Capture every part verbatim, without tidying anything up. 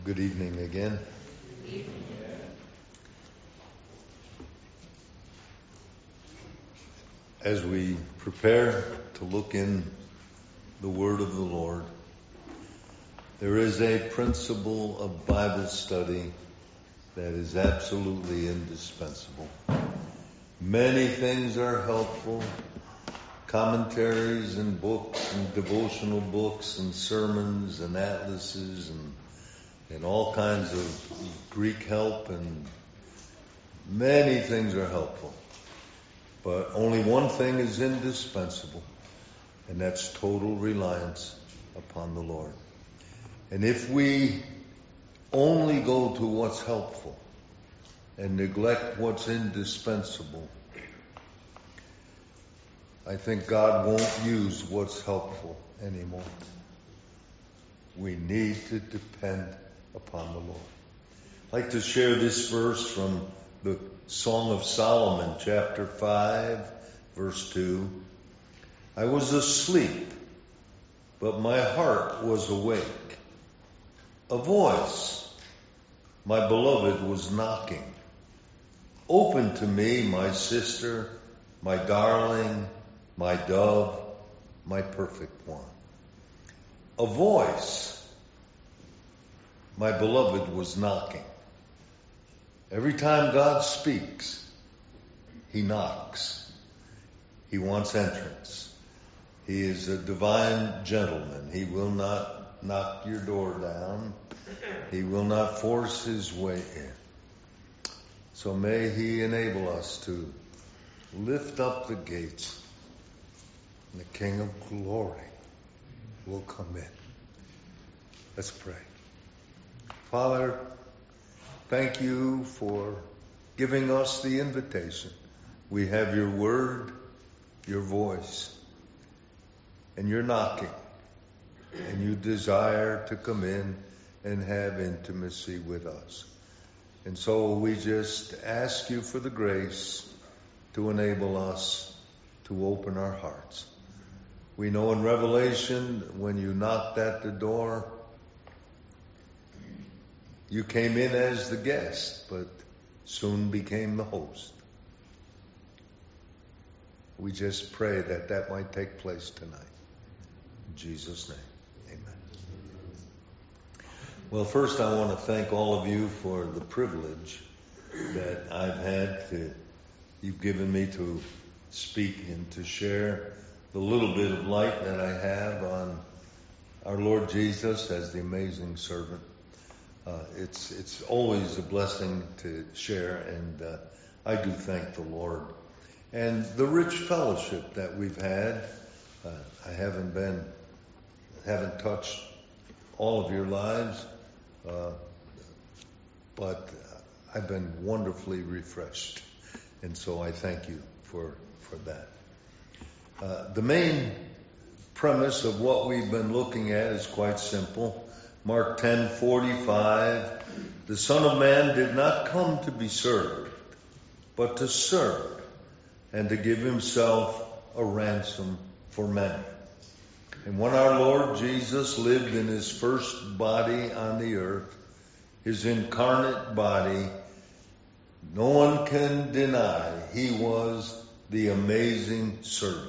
Good evening again. As we prepare to look in the Word of the Lord, there is a principle of Bible study that is absolutely indispensable. Many things are helpful, commentaries and books and devotional books and sermons and atlases and and all kinds of Greek help, and many things are helpful. But only one thing is indispensable, and that's total reliance upon the Lord. And if we only go to what's helpful and neglect what's indispensable, I think God won't use what's helpful anymore. We need to depend upon the Lord. I'd like to share this verse from the Song of Solomon, chapter five, verse two. I was asleep, but my heart was awake. A voice, my beloved, was knocking. Open to me, my sister, my darling, my dove, my perfect one. A voice, my beloved, was knocking. Every time God speaks, He knocks. He wants entrance. He is a divine gentleman. He will not knock your door down. He will not force His way in. So may He enable us to lift up the gates, and the King of Glory will come in. Let's pray. Father, thank you for giving us the invitation. We have your word, your voice, and you're knocking, and you desire to come in and have intimacy with us. And so we just ask you for the grace to enable us to open our hearts. We know in Revelation, when you knocked at the door, you came in as the guest, but soon became the host. We just pray that that might take place tonight. In Jesus' name, amen. Well, first I want to thank all of you for the privilege that I've had to, you've given me to speak and to share the little bit of light that I have on our Lord Jesus as the amazing servant. Uh, it's it's always a blessing to share, and uh, I do thank the Lord. And the rich fellowship that we've had, uh, I haven't been, haven't touched all of your lives, uh, but I've been wonderfully refreshed, and so I thank you for, for that. Uh, the main premise of what we've been looking at is quite simple. Mark ten forty-five, the Son of Man did not come to be served, but to serve, and to give himself a ransom for many. And when our Lord Jesus lived in his first body on the earth, his incarnate body, no one can deny he was the amazing servant.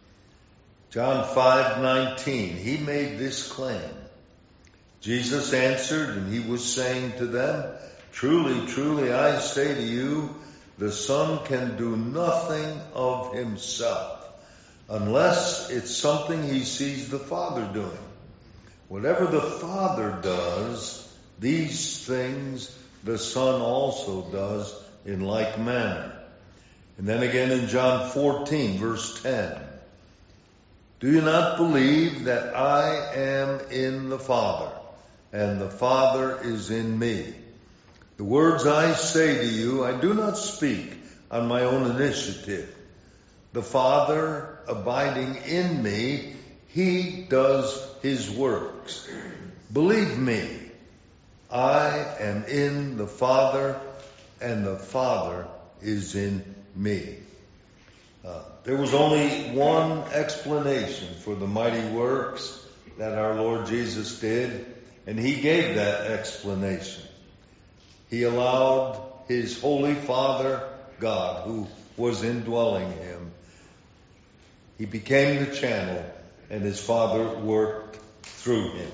John five nineteen, he made this claim. Jesus answered, and he was saying to them, truly, truly, I say to you, the Son can do nothing of himself unless it's something he sees the Father doing. Whatever the Father does, these things the Son also does in like manner. And then again in John fourteen, verse ten, do you not believe that I am in the Father, and the Father is in me? The words I say to you, I do not speak on my own initiative. The Father abiding in me, he does his works. Believe me, I am in the Father, and the Father is in me. Uh, there was only one explanation for the mighty works that our Lord Jesus did, And he gave that explanation. He allowed his Holy Father, God, who was indwelling him, he became the channel, and his Father worked through him.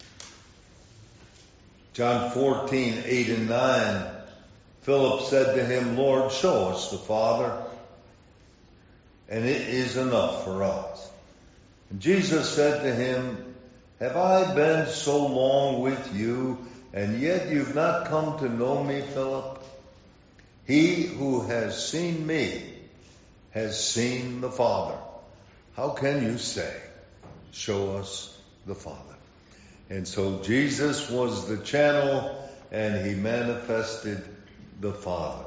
John fourteen, eight and nine, Philip said to him, Lord, show us the Father, and it is enough for us. And Jesus said to him, have I been so long with you, and yet you've not come to know me, Philip? He who has seen me has seen the Father. How can you say, show us the Father? And so Jesus was the channel, and he manifested the Father.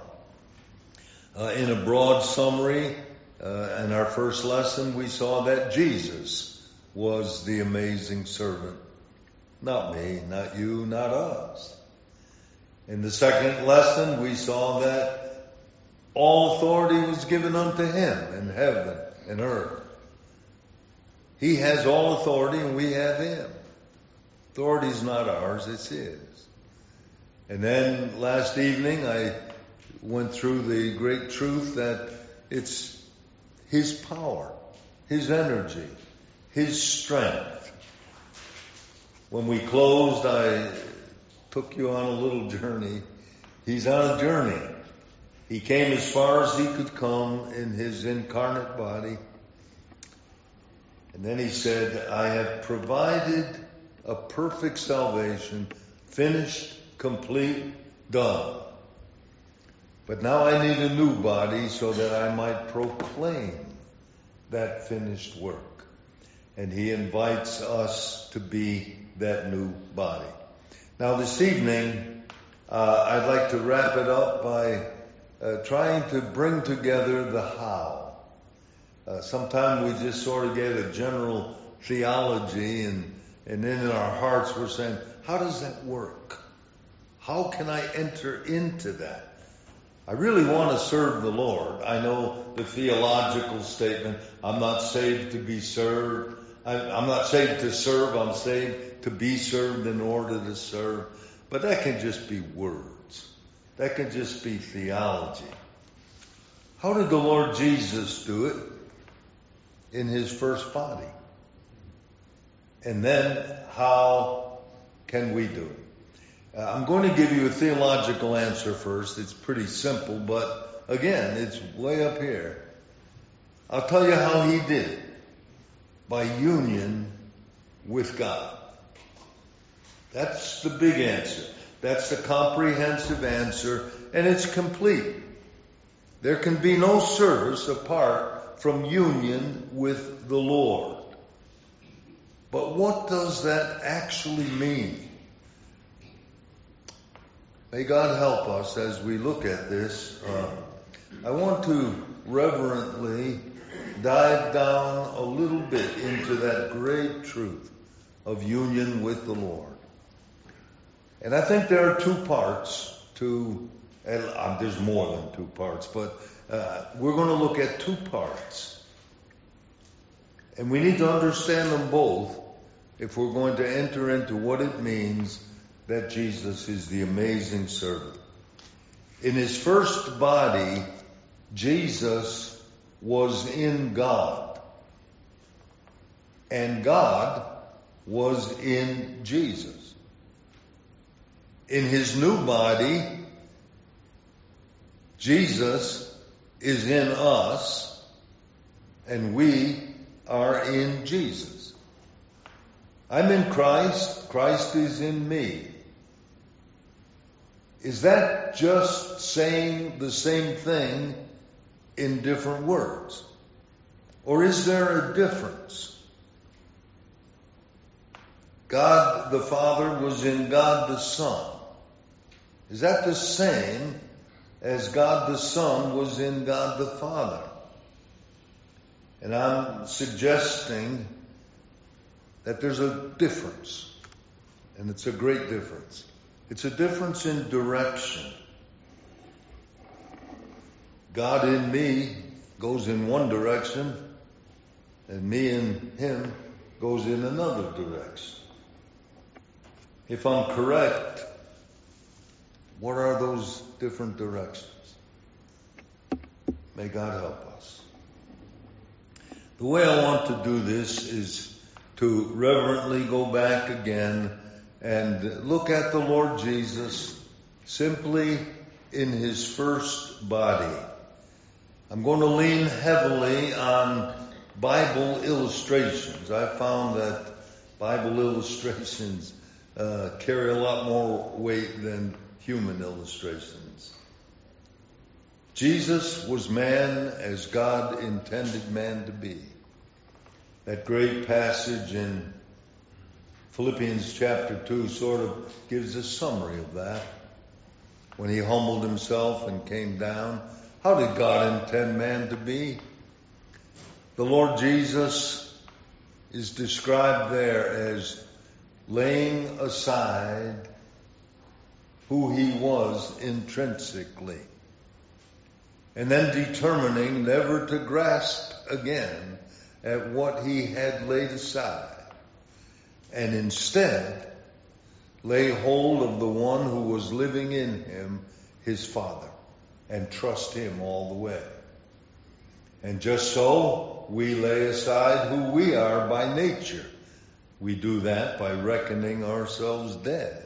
Uh, in a broad summary, uh, in our first lesson, we saw that Jesus was the amazing servant. Not me, not you, not us. In the second lesson, we saw that all authority was given unto him in heaven and earth. He has all authority and we have him. Authority is not ours, it's his. And then last evening I went through the great truth that it's his power, his energy, his strength. When we closed, I took you on a little journey. He's on a journey. He came as far as he could come in his incarnate body. And then he said, I have provided a perfect salvation, finished, complete, done. But now I need a new body so that I might proclaim that finished work. And he invites us to be that new body. Now this evening, uh, I'd like to wrap it up by uh, trying to bring together the how. Uh, sometimes we just sort of get a general theology, and, and then in our hearts we're saying, how does that work? How can I enter into that? I really want to serve the Lord. I know the theological statement, I'm not saved to be served. I'm not saved to serve, I'm saved to be served in order to serve. But that can just be words. That can just be theology. How did the Lord Jesus do it? In his first body. And then how can we do it? Uh, I'm going to give you a theological answer first. It's pretty simple, but again, it's way up here. I'll tell you how he did it. By union with God. That's the big answer. That's the comprehensive answer, and it's complete. There can be no service apart from union with the Lord. But what does that actually mean? May God help us as we look at this. Uh, I want to reverently dive down a little bit into that great truth of union with the Lord. And I think there are two parts to, and uh, there's more than two parts, but uh, we're going to look at two parts. And we need to understand them both if we're going to enter into what it means that Jesus is the amazing servant. In his first body, Jesus was in God, and God was in Jesus. In his new body, Jesus is in us, and we are in Jesus. I'm in Christ, Christ is in me. Is that just saying the same thing in different words? Or is there a difference? God the Father was in God the Son. Is that the same as God the Son was in God the Father? And I'm suggesting that there's a difference. And it's a great difference. It's a difference in direction. God in me goes in one direction, and me in him goes in another direction. if I'm correct, what are those different directions? May God help us. The way I want to do this is to reverently go back again and look at the Lord Jesus simply in his first body. I'm going to lean heavily on Bible illustrations. I found that Bible illustrations uh, carry a lot more weight than human illustrations. Jesus was man as God intended man to be. That great passage in Philippians chapter two sort of gives a summary of that. When he humbled himself and came down, how did God intend man to be? The Lord Jesus is described there as laying aside who he was intrinsically, and then determining never to grasp again at what he had laid aside, and instead lay hold of the one who was living in him, his Father, and trust him all the way. And just so, we lay aside who we are by nature. We do that by reckoning ourselves dead.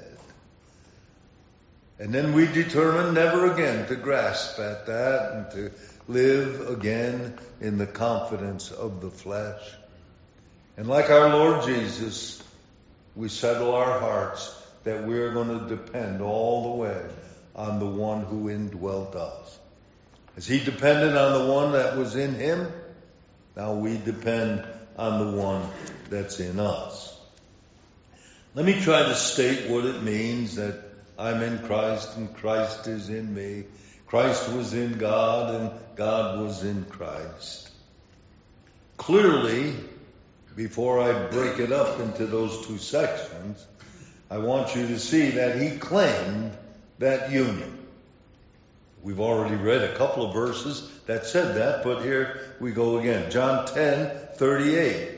And then we determine never again to grasp at that and to live again in the confidence of the flesh. And like our Lord Jesus, we settle our hearts that we are going to depend all the way on the one who indwelt us. As he depended on the one that was in him, now we depend on the one that's in us. Let me try to state what it means that I'm in Christ and Christ is in me. Christ was in God and God was in Christ. Clearly, before I break it up into those two sections, I want you to see that he claimed that union. We've already read a couple of verses that said that, but here we go again. John ten thirty-eight.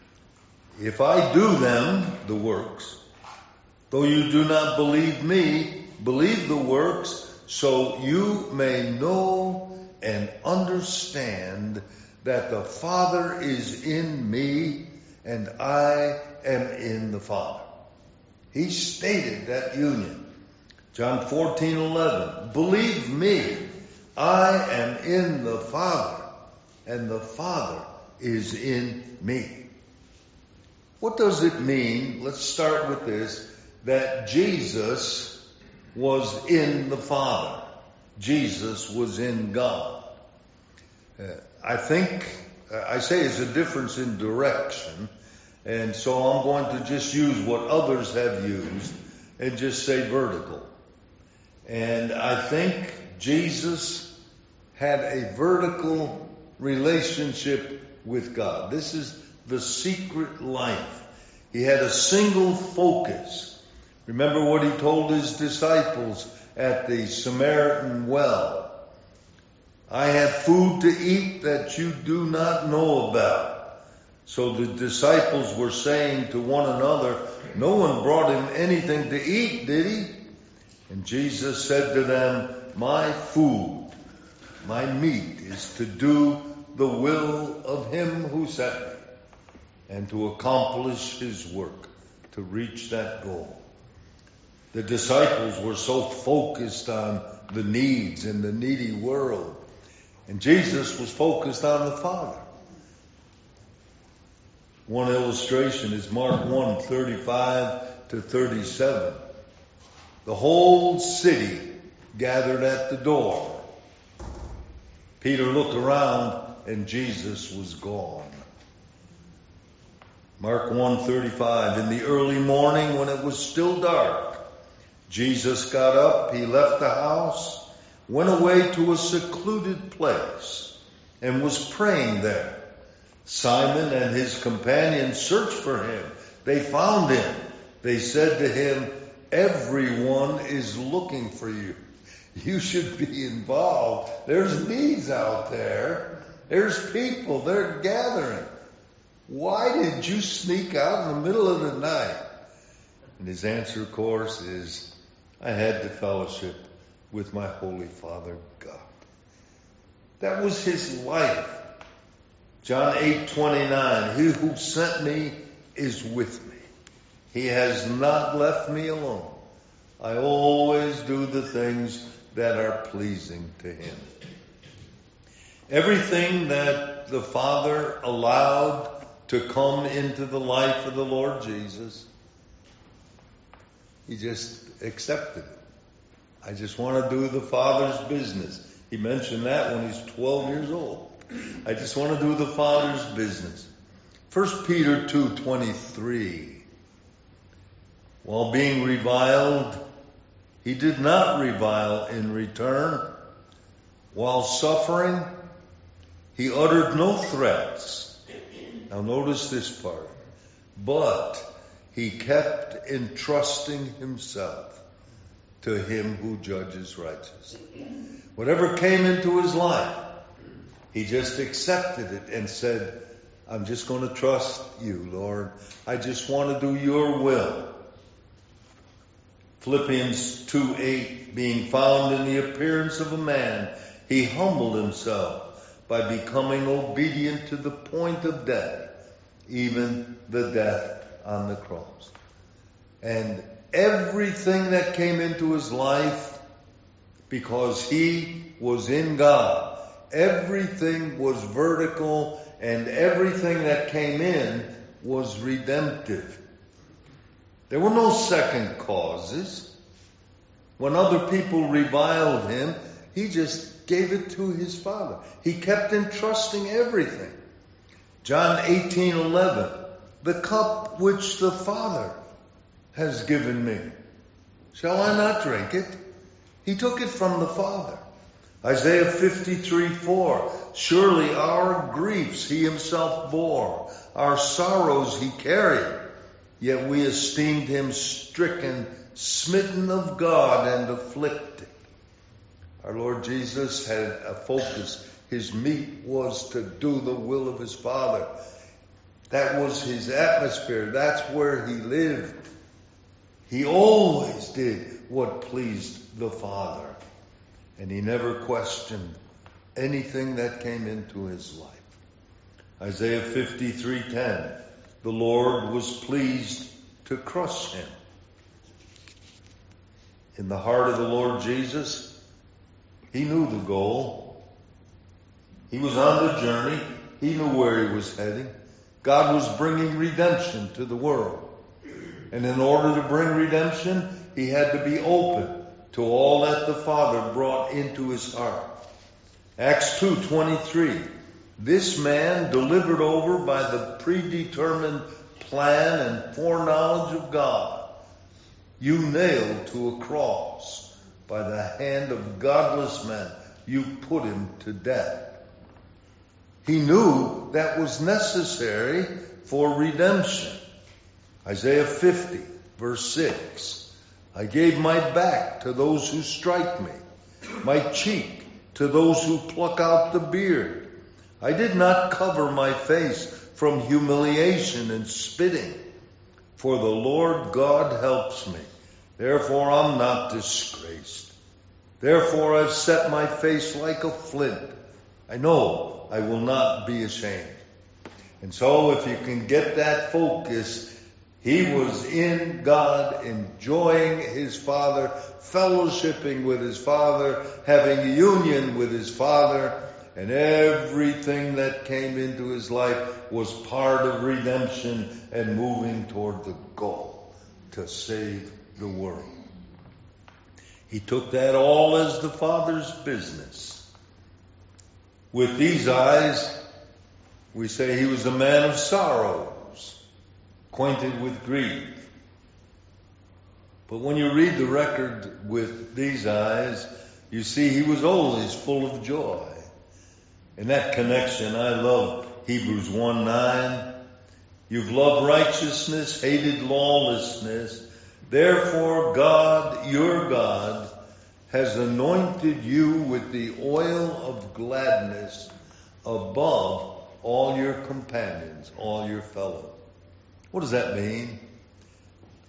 If I do them, the works, though you do not believe me, believe the works, so you may know and understand that the Father is in me and I am in the Father. He stated that union. John fourteen eleven. Believe me, I am in the Father and the Father is in me. What does it mean? Let's start with this, that Jesus was in the Father. Jesus was in God. Uh, I think, uh, I say it's a difference in direction, and so I'm going to just use what others have used and just say vertical. And I think Jesus had a vertical relationship with God. This is the secret life. He had a single focus. Remember what he told his disciples at the Samaritan well. I have food to eat that you do not know about. So the disciples were saying to one another, no one brought him anything to eat, did he? And Jesus said to them, my food, my meat is to do the will of him who sent me and to accomplish his work, to reach that goal. The disciples were so focused on the needs in the needy world, and Jesus was focused on the Father. One illustration is Mark one thirty-five to thirty-seven. The whole city gathered at the door. Peter looked around and Jesus was gone. Mark one thirty-five. In the early morning when it was still dark, Jesus got up, he left the house, went away to a secluded place, and was praying there. Simon and his companions searched for him. They found him. They said to him, everyone is looking for you. You should be involved. There's needs out there. There's people. They're gathering. Why did you sneak out in the middle of the night? And his answer, of course, is, I had the fellowship with my Holy Father God. That was his life. John eight twenty-nine, he who sent me is with me. He has not left me alone. I always do the things that are pleasing to him. Everything that the Father allowed to come into the life of the Lord Jesus, he just accepted it. I just want to do the Father's business. He mentioned that when he's twelve years old. I just want to do the Father's business. First Peter two twenty-three. While being reviled, he did not revile in return. While suffering, he uttered no threats. Now notice this part. But he kept entrusting himself to him who judges righteously. Whatever came into his life, he just accepted it and said, I'm just going to trust you, Lord. I just want to do your will. Philippians two eight, being found in the appearance of a man, he humbled himself by becoming obedient to the point of death, even the death on the cross. And everything that came into his life, because he was in God, everything was vertical, and everything that came in was redemptive. There were no second causes. When other people reviled him, he just gave it to his Father. He kept entrusting everything. John eighteen eleven, the cup which the Father has given me, shall I not drink it? He took it from the Father. Isaiah fifty-three four, surely our griefs he himself bore, our sorrows he carried, yet we esteemed him stricken, smitten of God, and afflicted. Our Lord Jesus had a focus. His meat was to do the will of his Father. That was his atmosphere. That's where he lived. He always did what pleased the Father. And he never questioned anything that came into his life. Isaiah fifty-three ten, the Lord was pleased to crush him. In the heart of the Lord Jesus, he knew the goal. He was on the journey. He knew where he was heading. God was bringing redemption to the world. And in order to bring redemption, he had to be open to all that the Father brought into his heart. Acts two twenty-three, this man delivered over by the predetermined plan and foreknowledge of God, you nailed to a cross by the hand of godless men. You put him to death. He knew that was necessary for redemption. Isaiah fifty, verse six. I gave my back to those who strike me, my cheek to those who pluck out the beard. I did not cover my face from humiliation and spitting, for the Lord God helps me. Therefore I'm not disgraced. Therefore I've set my face like a flint. I know I will not be ashamed. And so if you can get that focus, he was in God, enjoying his Father, fellowshipping with his Father, having union with his Father, and everything that came into his life was part of redemption and moving toward the goal to save the world. He took that all as the Father's business. With these eyes, we say he was a man of sorrows, acquainted with grief. But when you read the record with these eyes, you see he was always full of joy. In that connection, I love Hebrews one nine. You've loved righteousness, hated lawlessness. Therefore God, your God, has anointed you with the oil of gladness above all your companions, all your fellows. What does that mean?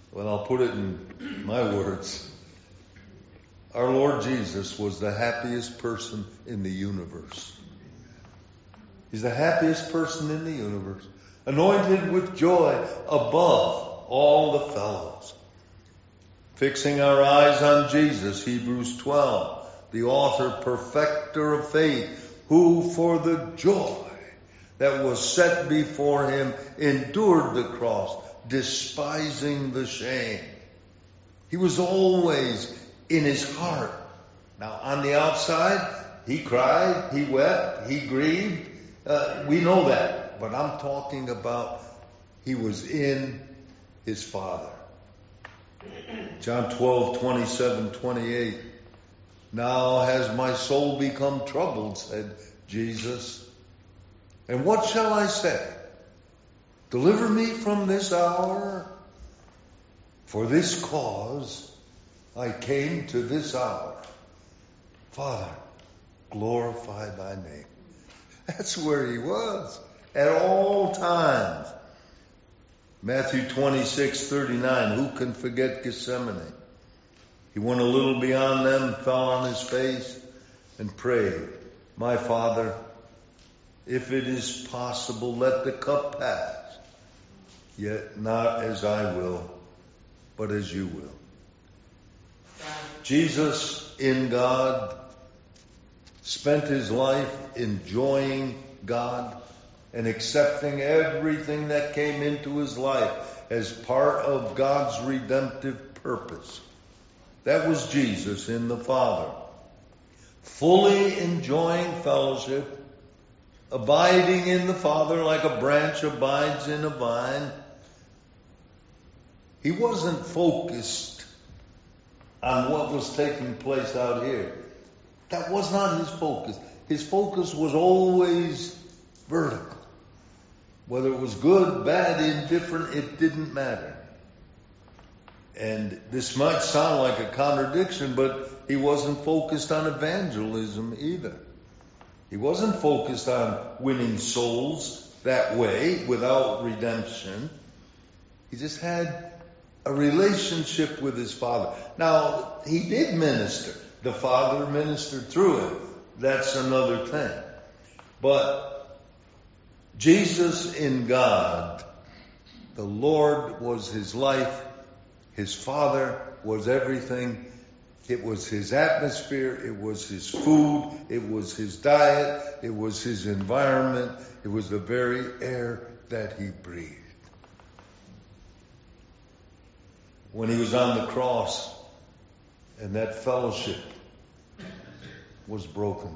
Well, I'll put it in my words. Our Lord Jesus was the happiest person in the universe. He's the happiest person in the universe, anointed with joy above all the fellows. Fixing our eyes on Jesus, Hebrews twelve, the author, perfecter of faith, who for the joy that was set before him endured the cross, despising the shame. He was always in his heart. Now, on the outside, he cried, he wept, he grieved. Uh, we know that. But I'm talking about he was in his Father. John twelve, twenty-seven, twenty-eight. Now has my soul become troubled, said Jesus. And what shall I say? Deliver me from this hour. For this cause I came to this hour. Father, glorify thy name. That's where he was at all times. Matthew twenty-six, thirty-nine. Who can forget Gethsemane? He went a little beyond them, fell on his face, and prayed, my Father, if it is possible, let the cup pass. Yet not as I will, but as you will. Jesus in God spent his life enjoying God and accepting everything that came into his life as part of God's redemptive purpose. That was Jesus in the Father. Fully enjoying fellowship, abiding in the Father like a branch abides in a vine. He wasn't focused on what was taking place out here. That was not his focus. His focus was always vertical. Whether it was good, bad, indifferent, it didn't matter. And this might sound like a contradiction, but he wasn't focused on evangelism either. He wasn't focused on winning souls that way without redemption. He just had a relationship with his Father. Now, he did minister. The Father ministered through him. That's another thing. But Jesus in God, the Lord was his life. His Father was everything. It was his atmosphere. It was his food. It was his diet. It was his environment. It was the very air that he breathed. When he was on the cross and that fellowship was broken.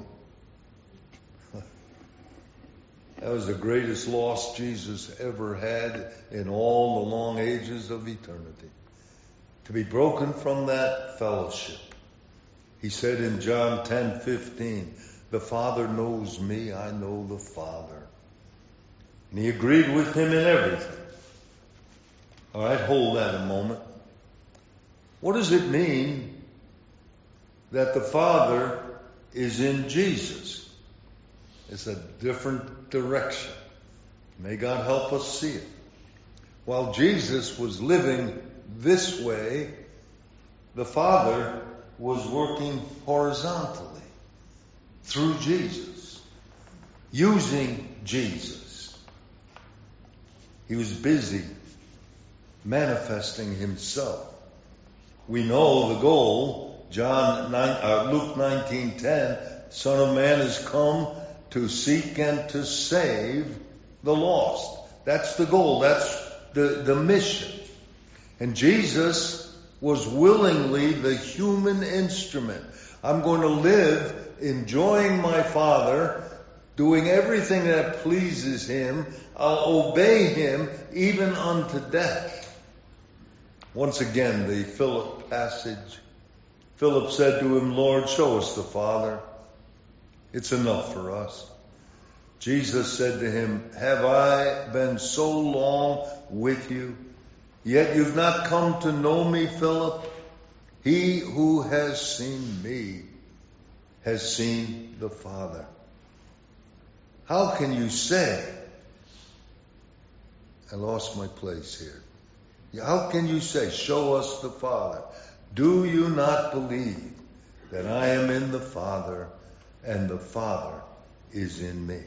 That was the greatest loss Jesus ever had in all the long ages of eternity. To be broken from that fellowship. He said in John ten fifteen, the Father knows me, I know the Father. And he agreed with him in everything. All right, hold that a moment. What does it mean that the Father is in Jesus? It's a different direction. May God help us see it. While Jesus was living this way, the Father was working horizontally through Jesus, using Jesus. He was busy manifesting himself. We know the goal, John nine, uh, Luke nineteen ten, Son of Man has come to seek and to save the lost. That's the goal. That's the, the mission. And Jesus was willingly the human instrument. I'm going to live enjoying my Father, doing everything that pleases him. I'll obey him even unto death. Once again, the Philip passage. Philip said to him, Lord, show us the Father. It's enough for us. Jesus said to him, have I been so long with you, yet you've not come to know me, Philip? He who has seen me has seen the Father. How can you say, I lost my place here. How can you say, show us the Father? Do you not believe that I am in the Father and the Father is in me?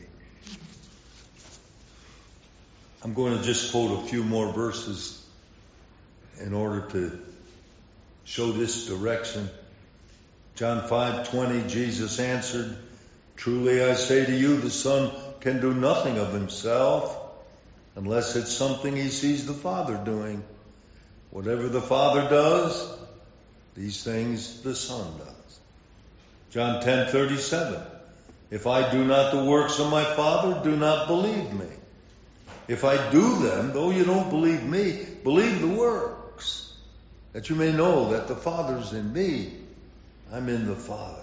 I'm going to just quote a few more verses in order to show this direction. John five twenty, Jesus answered, truly I say to you, the Son can do nothing of himself unless it's something he sees the Father doing. Whatever the Father does, these things the Son does. John ten thirty-seven, if I do not the works of my Father, do not believe me. If I do them, though you don't believe me, believe the works, that you may know that the Father's in me, I'm in the Father.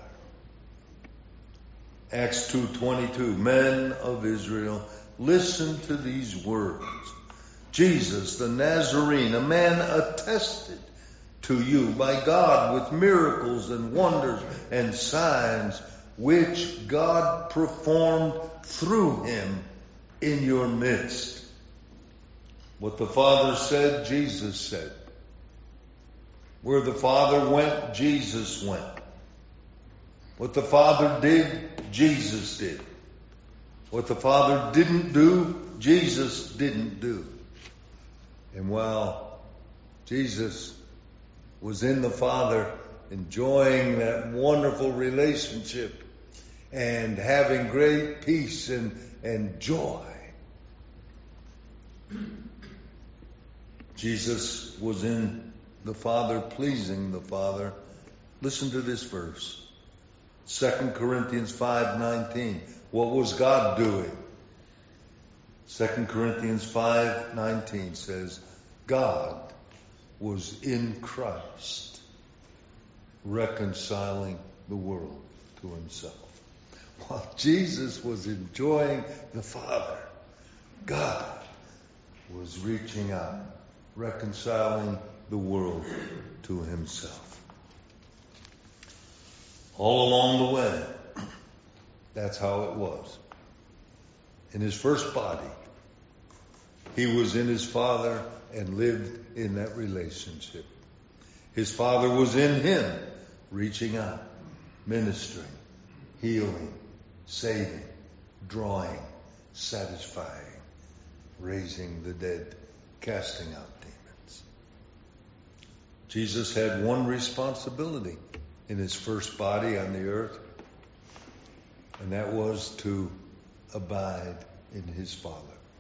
Acts two twenty-two, men of Israel, listen to these words. Jesus the Nazarene, a man attested to you by God with miracles and wonders and signs, which God performed through him in your midst. What the Father said, Jesus said. Where the Father went, Jesus went. What the Father did, Jesus did. What the Father didn't do, Jesus didn't do. And while Jesus was in the Father, enjoying that wonderful relationship and having great peace and, and joy, Jesus was in the Father, pleasing the Father. Listen to this verse. Second Corinthians five nineteen. What was God doing? Second Corinthians five nineteen says, God was in Christ, reconciling the world to himself. While Jesus was enjoying the Father, God was reaching out, reconciling the world to himself. All along the way, that's how it was. In his first body, he was in his Father and lived in that relationship. His Father was in him, reaching out, ministering, healing, saving, drawing, satisfying, raising the dead, casting out demons. Jesus had one responsibility in his first body on the earth, and that was to abide in his Father.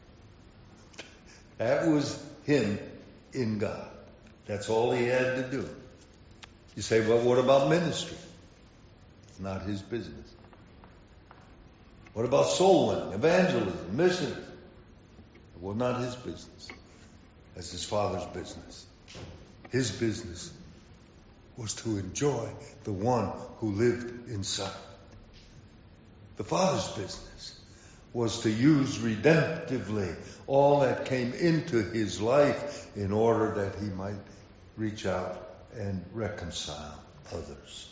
That was him in God. That's all he had to do. You say, well, what about ministry? It's not his business. What about soul winning, evangelism, missions? Well, not his business. That's his Father's business. His business was to enjoy the one who lived inside. The Father's business was to use redemptively all that came into his life in order that he might reach out and reconcile others.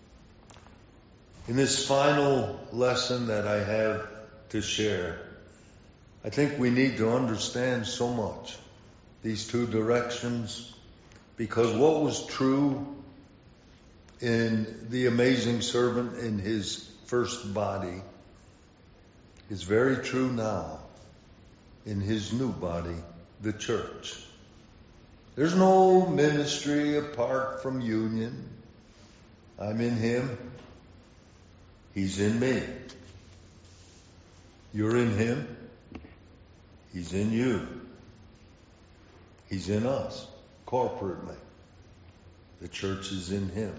In this final lesson that I have to share, I think we need to understand so much these two directions, because what was true in the amazing servant in his first body is very true now in his new body, the church. There's no ministry apart from union. I'm in him. He's in me. You're in him. He's in you. He's in us, corporately. The church is in him.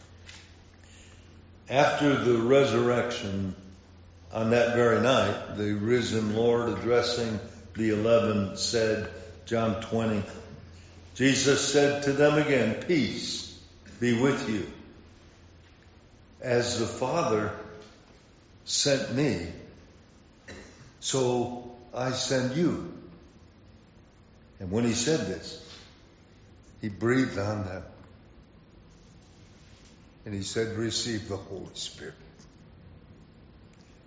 After the resurrection, on that very night, the risen Lord, addressing the eleven, said, John twenty, Jesus said to them again, peace be with you. As the Father sent me, so I send you. And when he said this, he breathed on them. And he said, receive the Holy Spirit.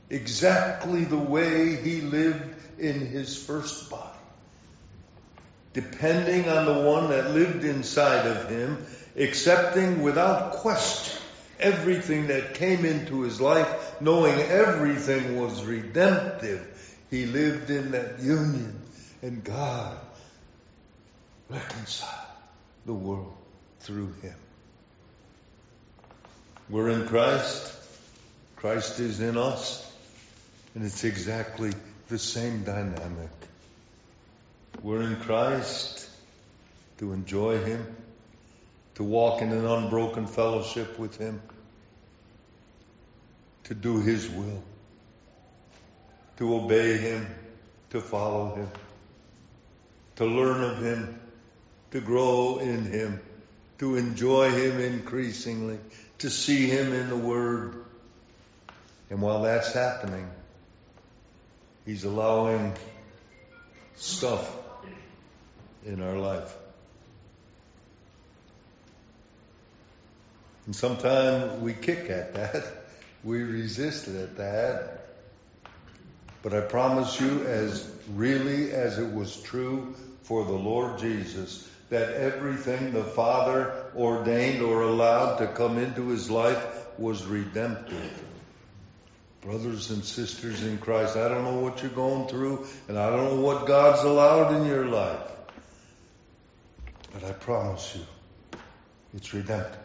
Exactly the way he lived in his first body. depending on the one that lived inside of him, accepting without question everything that came into his life, knowing everything was redemptive. He lived in that union, and God reconciled the world through him. We're in Christ. Christ is in us. And it's exactly the same dynamic. We're in Christ to enjoy him, to walk in an unbroken fellowship with him, to do his will, to obey him, to follow him, to learn of him, to grow in him, to enjoy him increasingly, to see him in the Word. And while that's happening, he's allowing stuff in our life. And sometimes we kick at that. We resist at that. But I promise you, as really as it was true for the Lord Jesus, that everything the Father ordained or allowed to come into his life was redemptive. Brothers and sisters in Christ, I don't know what you're going through, and I don't know what God's allowed in your life. But I promise you, it's redemptive.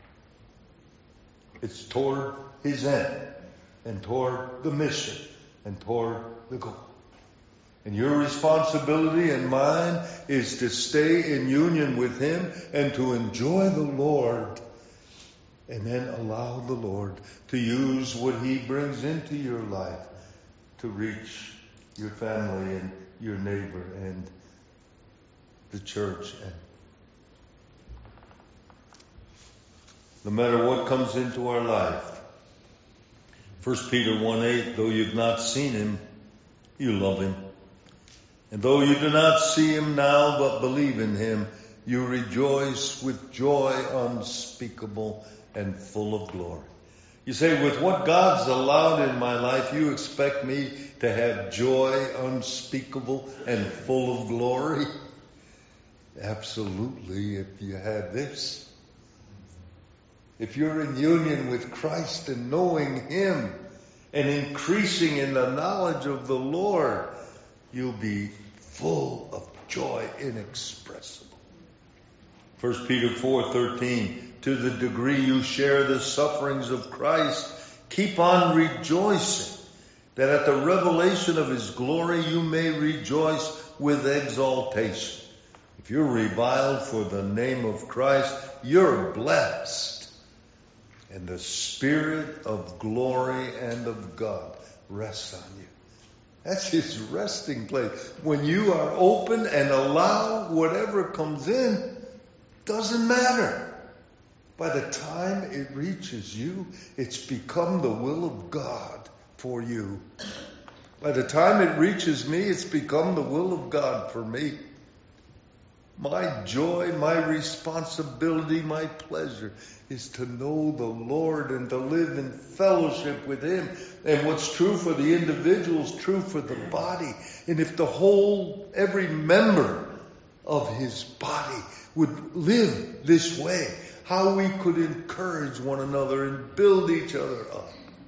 It's toward his end, and toward the mission, and toward the goal. And your responsibility and mine is to stay in union with him and to enjoy the Lord, and then allow the Lord to use what he brings into your life to reach your family and your neighbor and the church. And no matter what comes into our life, First Peter one eight, though you've not seen him, you love him. And though you do not see him now, but believe in him, you rejoice with joy unspeakable and full of glory. You say, with what God's allowed in my life, you expect me to have joy unspeakable and full of glory? Absolutely, if you have this. If you're in union with Christ and knowing him and increasing in the knowledge of the Lord, you'll be full of joy inexpressible. First Peter four thirteen, to the degree you share the sufferings of Christ, keep on rejoicing, that at the revelation of his glory you may rejoice with exaltation. If you're reviled for the name of Christ, you're blessed. And the Spirit of glory and of God rests on you. That's his resting place. When you are open and allow whatever comes in, doesn't matter. By the time it reaches you, it's become the will of God for you. By the time it reaches me, it's become the will of God for me. My joy, my responsibility, my pleasure is to know the Lord and to live in fellowship with him. And what's true for the individual is true for the body. And if the whole, every member of his body would live this way, how we could encourage one another and build each other up.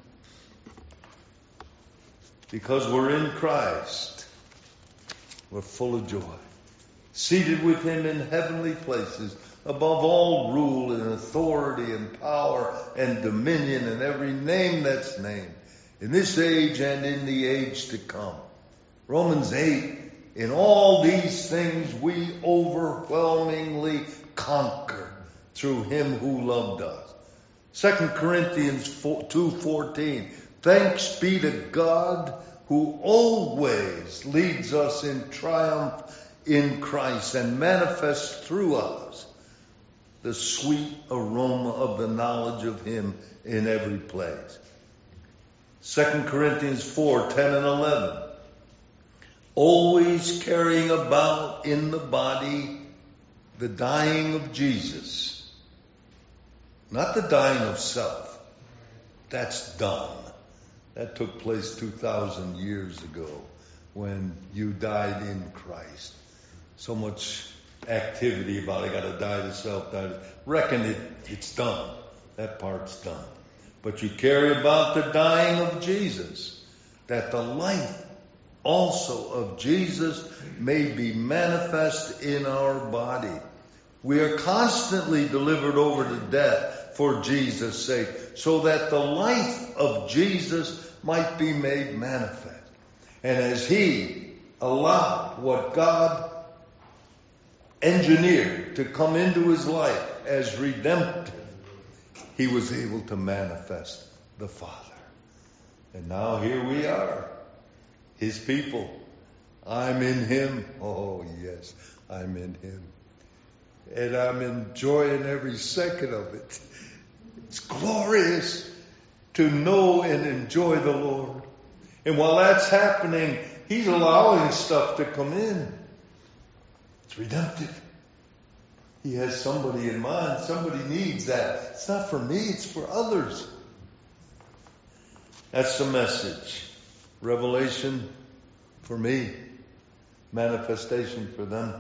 Because we're in Christ, we're full of joy. Seated with him in heavenly places, above all rule and authority and power and dominion and every name that's named, in this age and in the age to come. Romans eight, in all these things we overwhelmingly conquer through him who loved us. Second Corinthians two fourteen, thanks be to God who always leads us in triumph in Christ and manifests through us the sweet aroma of the knowledge of him in every place. Second Corinthians four ten and eleven, always carrying about in the body the dying of Jesus, not the dying of self. That's done. That took place two thousand years ago when you died in Christ. so much activity about I got to die to self, die to, reckon it, it's done. That part's done. But you carry about the dying of Jesus, that the life also of Jesus may be manifest in our body. We are constantly delivered over to death for Jesus' sake, so that the life of Jesus might be made manifest. And as he allowed what God engineered to come into his life as redemptive, he was able to manifest the Father. And now here we are, his people. I'm in him. Oh, yes, I'm in him. And I'm enjoying every second of it. It's glorious to know and enjoy the Lord. And while that's happening, he's allowing stuff to come in. It's redemptive. He has somebody in mind. Somebody needs that. It's not for me, it's for others. That's the message. Revelation for me. Manifestation for them.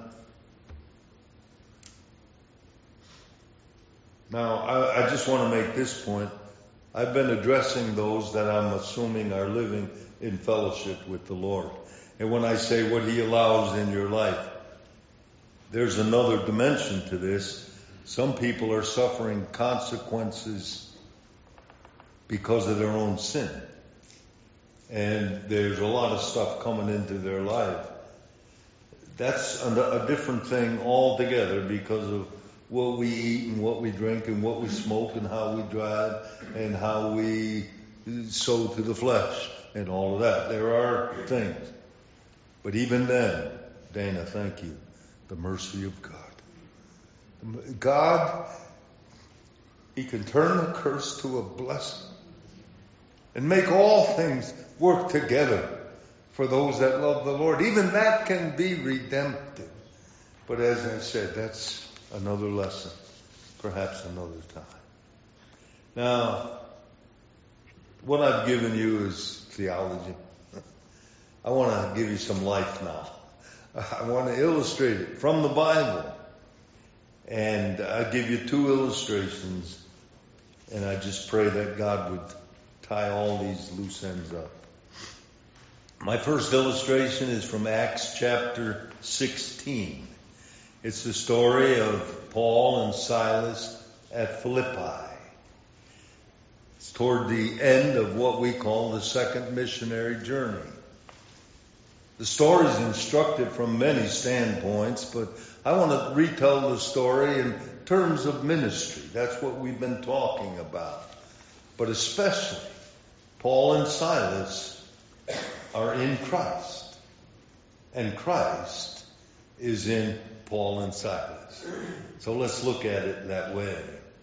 Now, I, I just want to make this point. I've been addressing those that I'm assuming are living in fellowship with the Lord. And when I say what he allows in your life, there's another dimension to this. Some people are suffering consequences because of their own sin. And there's a lot of stuff coming into their life. That's a, a different thing altogether because of what we eat and what we drink and what we smoke and how we drive and how we sow to the flesh and all of that. There are things. But even then, Dana, thank you. The mercy of God. God, he can turn the curse to a blessing and make all things work together for those that love the Lord. Even that can be redemptive. But as I said, that's another lesson, perhaps another time. Now, what I've given you is theology. I want to give you some life now. I want to illustrate it from the Bible. And I'll give you two illustrations. And I just pray that God would tie all these loose ends up. My first illustration is from Acts chapter sixteen. It's the story of Paul and Silas at Philippi. It's toward the end of what we call the second missionary journey. The story is instructive from many standpoints, but I want to retell the story in terms of ministry. That's what we've been talking about. But especially, Paul and Silas are in Christ, and Christ is in Paul and Silas. So let's look at it that way.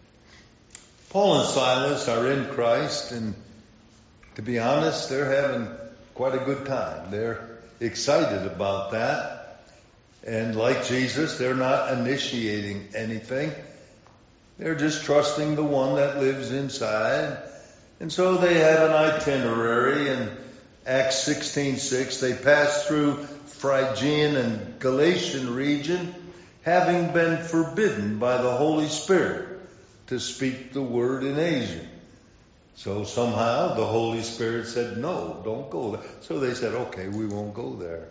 Paul and Silas are in Christ, and to be honest, they're having quite a good time. They're excited about that. And like Jesus, they're not initiating anything. They're just trusting the one that lives inside. And so they have an itinerary. In Acts sixteen six, they pass through Phrygian and Galatian region, having been forbidden by the Holy Spirit to speak the word in Asia. So somehow the Holy Spirit said, no, don't go there. So they said, okay, we won't go there.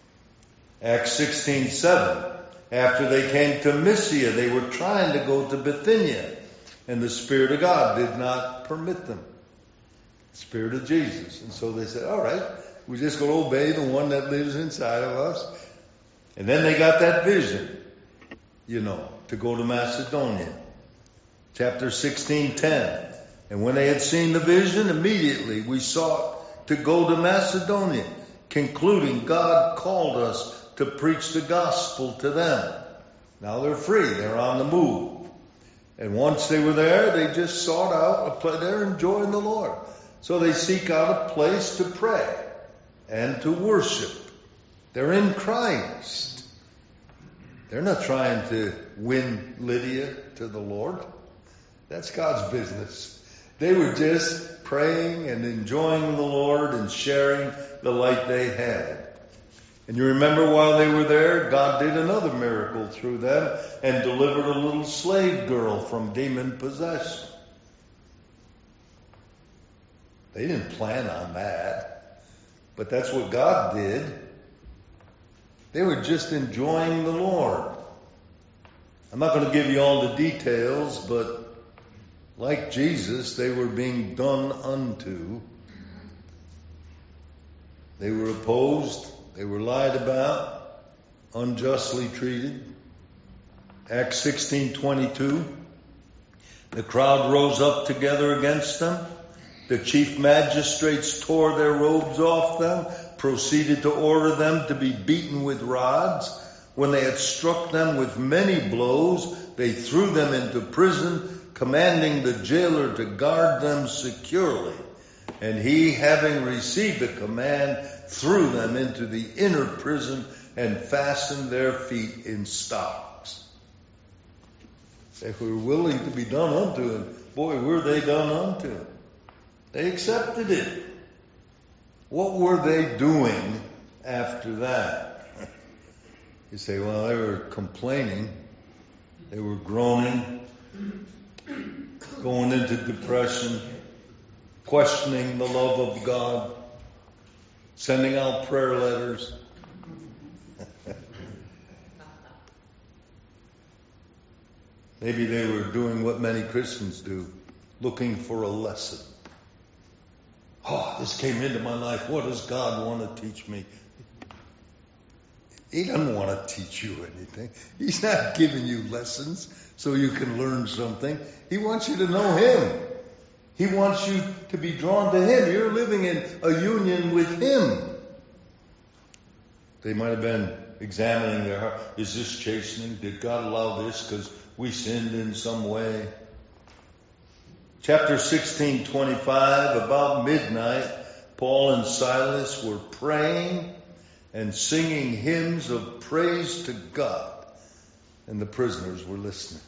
Acts sixteen seven, after they came to Mysia, they were trying to go to Bithynia, and the Spirit of God did not permit them. The Spirit of Jesus. And so they said, all right, we're just going to obey the one that lives inside of us. And then they got that vision, you know, to go to Macedonia. Chapter sixteen ten. And when they had seen the vision, immediately we sought to go to Macedonia, concluding God called us to preach the gospel to them. Now they're free. They're on the move. And once they were there, they just sought out a place. They're enjoying the Lord. So they seek out a place to pray and to worship. They're in Christ. They're not trying to win Lydia to the Lord. That's God's business. They were just praying and enjoying the Lord and sharing the light they had. And you remember while they were there, God did another miracle through them and delivered a little slave girl from demon possession. They didn't plan on that, but that's what God did. They were just enjoying the Lord. I'm not going to give you all the details, but like Jesus, they were being done unto. They were opposed. They were lied about, unjustly treated. Acts sixteen twenty-two. The crowd rose up together against them. The chief magistrates tore their robes off them, proceeded to order them to be beaten with rods. When they had struck them with many blows, they threw them into prison, commanding the jailer to guard them securely. And he, having received the command, threw them into the inner prison and fastened their feet in stocks. They were willing to be done unto, and boy, were they done unto. They accepted it. What were they doing after that? You say, well, they were complaining. They were groaning, going into depression, questioning the love of God, sending out prayer letters. Maybe they were doing what many Christians do, looking for a lesson. Oh, this came into my life. What does God want to teach me? He doesn't want to teach you anything. He's not giving you lessons so you can learn something. He wants you to know Him. He wants you to be drawn to Him. You're living in a union with Him. They might have been examining their heart. Is this chastening? Did God allow this because we sinned in some way? Chapter sixteen twenty-five, about midnight, Paul and Silas were praying and singing hymns of praise to God, and the prisoners were listening.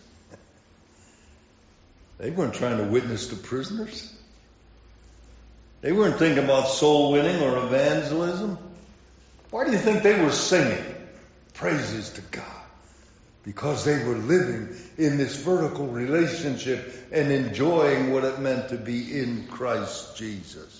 They weren't trying to witness to prisoners. They weren't thinking about soul winning or evangelism. Why do you think they were singing praises to God? Because they were living in this vertical relationship and enjoying what it meant to be in Christ Jesus.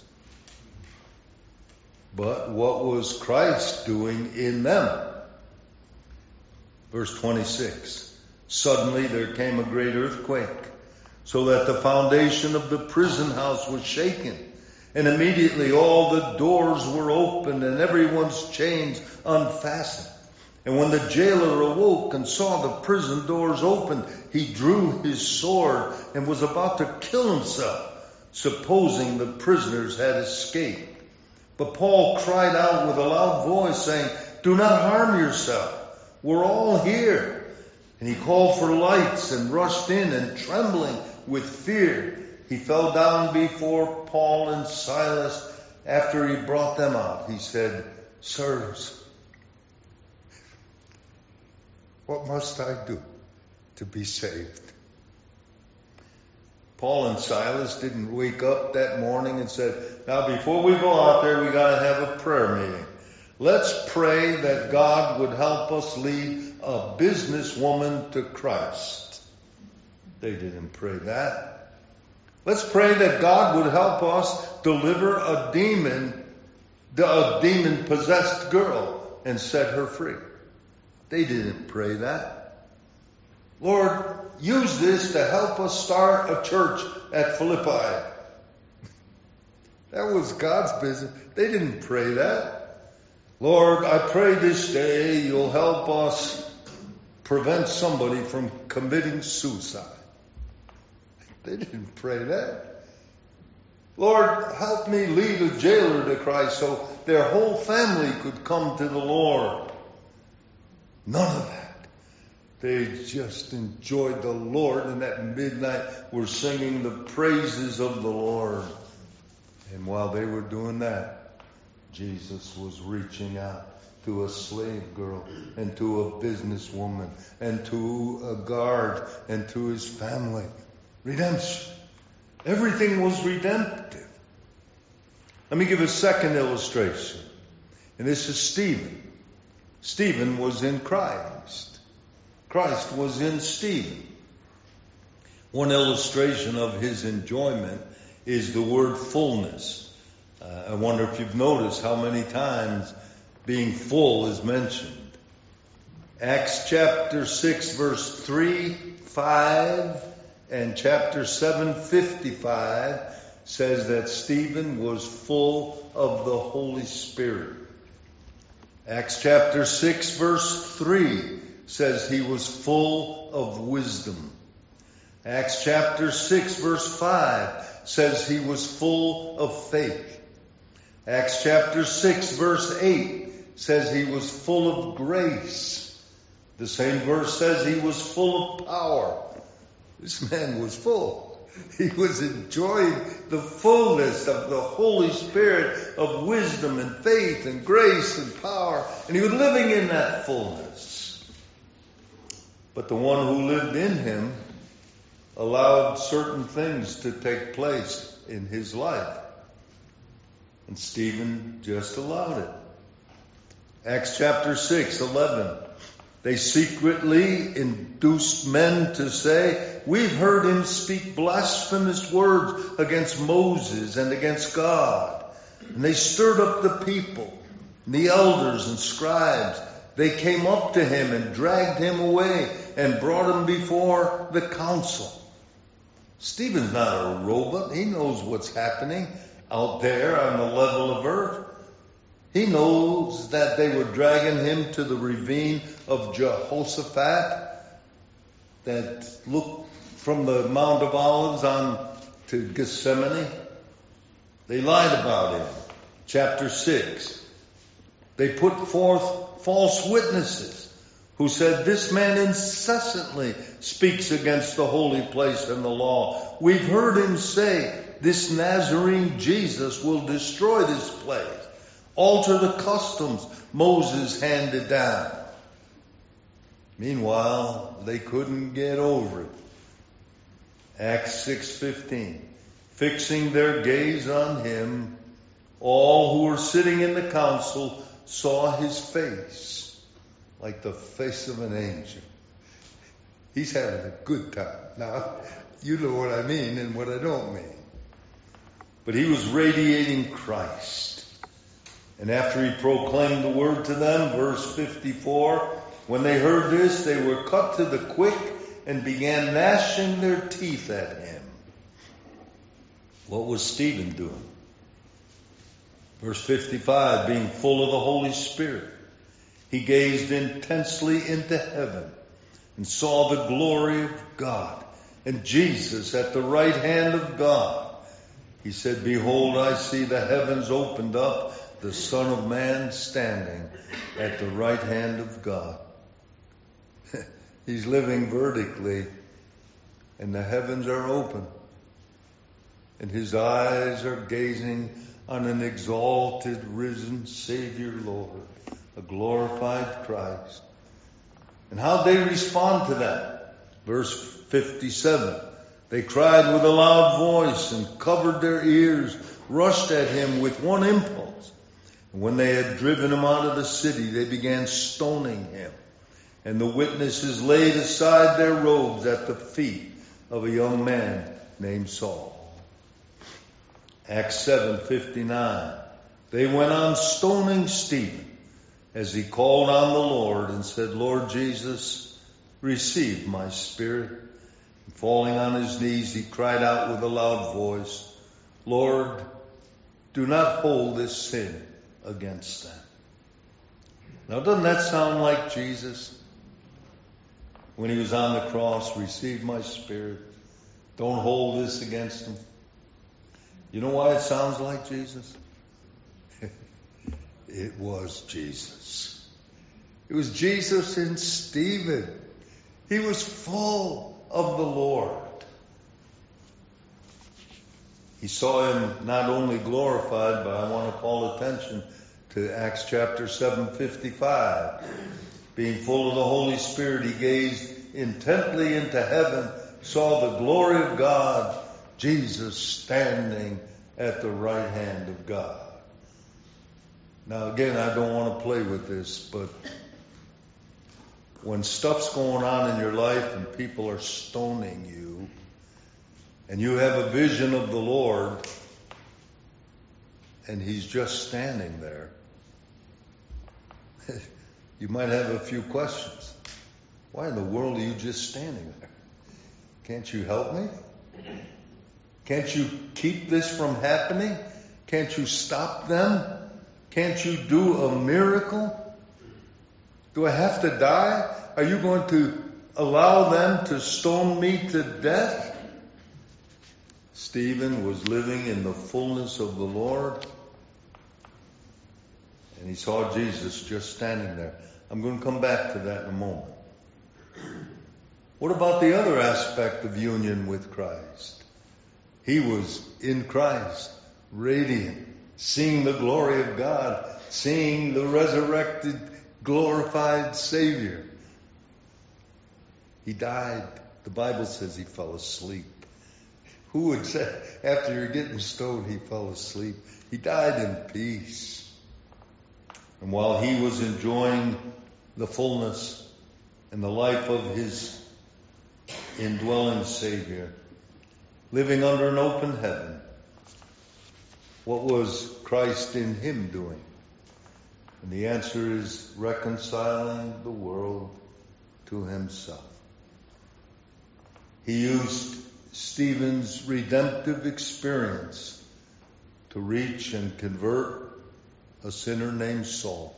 But what was Christ doing in them? Verse twenty-six. Suddenly there came a great earthquake, so that the foundation of the prison house was shaken. And immediately all the doors were opened and everyone's chains unfastened. And when the jailer awoke and saw the prison doors open, he drew his sword and was about to kill himself, supposing the prisoners had escaped. But Paul cried out with a loud voice, saying, "Do not harm yourself. We're all here." And he called for lights and rushed in, and trembling with fear, he fell down before Paul and Silas. After he brought them out, he said, "Sirs, what must I do to be saved?" Paul and Silas didn't wake up that morning and said, "Now before we go out there, we got to have a prayer meeting. Let's pray that God would help us lead a businesswoman to Christ." They didn't pray that. Let's pray that God would help us deliver a demon, a demon-possessed girl and set her free. They didn't pray that. Lord, use this to help us start a church at Philippi. That was God's business. They didn't pray that. Lord, I pray this day you'll help us prevent somebody from committing suicide. They didn't pray that. Lord, help me lead a jailer to Christ so their whole family could come to the Lord. None of that. They just enjoyed the Lord, and at midnight were singing the praises of the Lord. And while they were doing that, Jesus was reaching out to a slave girl and to a businesswoman and to a guard and to his family. Redemption. Everything was redemptive. Let me give a second illustration. And this is Stephen. Stephen was in Christ. Christ was in Stephen. One illustration of his enjoyment is the word fullness. Uh, I wonder if you've noticed how many times being full is mentioned. Acts chapter six verse three, five, and chapter seven, fifty-five says that Stephen was full of the Holy Spirit. Acts chapter six verse three says he was full of wisdom. Acts chapter six verse five says he was full of faith. Acts chapter six verse eight says he was full of grace. The same verse says he was full of power. This man was full. He was enjoying the fullness of the Holy Spirit, of wisdom and faith and grace and power. And he was living in that fullness. But the one who lived in him allowed certain things to take place in his life. And Stephen just allowed it. Acts chapter six, eleven. They secretly induced men to say, "We've heard him speak blasphemous words against Moses and against God." And they stirred up the people, and the elders and scribes. They came up to him and dragged him away and brought him before the council. Stephen's not a robot. He knows what's happening out there on the level of earth. He knows that they were dragging him to the ravine of Jehoshaphat that looked from the Mount of Olives on to Gethsemane. They lied about him. Chapter six. They put forth false witnesses who said, "This man incessantly speaks against the holy place and the law. We've heard him say, 'This Nazarene Jesus will destroy this place, alter the customs Moses handed down.'" Meanwhile, they couldn't get over it. Acts six fifteen. Fixing their gaze on him, all who were sitting in the council saw his face like the face of an angel. He's having a good time. Now, you know what I mean and what I don't mean. But he was radiating Christ. And after he proclaimed the word to them, verse fifty-four, when they heard this, they were cut to the quick and began gnashing their teeth at him. What was Stephen doing? Verse fifty-five, being full of the Holy Spirit, he gazed intensely into heaven and saw the glory of God and Jesus at the right hand of God. He said, "Behold, I see the heavens opened up, the Son of Man standing at the right hand of God." He's living vertically, and the heavens are open, and his eyes are gazing on an exalted, risen Savior Lord, a glorified Christ. And how'd they respond to that? Verse fifty-seven. They cried with a loud voice and covered their ears, rushed at him with one impulse. And when they had driven him out of the city, they began stoning him. And the witnesses laid aside their robes at the feet of a young man named Saul. Acts seven fifty-nine. They went on stoning Stephen as he called on the Lord and said, "Lord Jesus, receive my spirit." And falling on his knees, he cried out with a loud voice, "Lord, do not hold this sin against them." Now, doesn't that sound like Jesus? When he was on the cross, "Receive my spirit. Don't hold this against them." You know why it sounds like Jesus? It was Jesus. It was Jesus in Stephen. He was full of the Lord. He saw him not only glorified, but I want to call attention to Acts chapter seven fifty-five. Being full of the Holy Spirit, he gazed intently into heaven, saw the glory of God, Jesus standing at the right hand of God. Now again, I don't want to play with this, but when stuff's going on in your life and people are stoning you, and you have a vision of the Lord, and He's just standing there, you might have a few questions. Why in the world are you just standing there? Can't you help me? Can't you keep this from happening? Can't you stop them? Can't you do a miracle? Do I have to die? Are you going to allow them to stone me to death? Stephen was living in the fullness of the Lord, and he saw Jesus just standing there. I'm going to come back to that in a moment. What about the other aspect of union with Christ? He was in Christ, radiant, seeing the glory of God, seeing the resurrected, glorified Savior. He died. The Bible says he fell asleep. Who would say, after you're getting stoned, he fell asleep? He died in peace. And while he was enjoying the fullness and the life of his indwelling Savior, living under an open heaven, what was Christ in him doing? And the answer is reconciling the world to himself. He used Stephen's redemptive experience to reach and convert a sinner named Saul.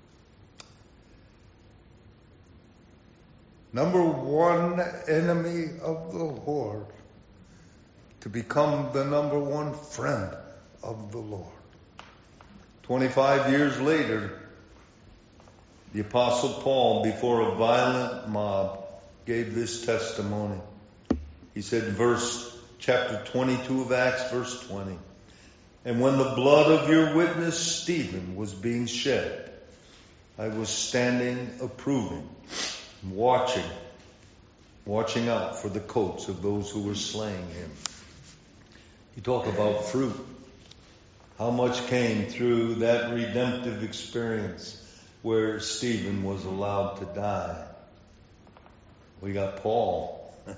Number one enemy of the Lord to become the number one friend of the Lord. Twenty-five years later, the Apostle Paul, before a violent mob, gave this testimony. He said in verse, chapter twenty-two of Acts, verse twenty, "And when the blood of your witness Stephen was being shed, I was standing approving, watching, watching out for the coats of those who were slaying him." You talk about fruit. How much came through that redemptive experience where Stephen was allowed to die? We got Paul.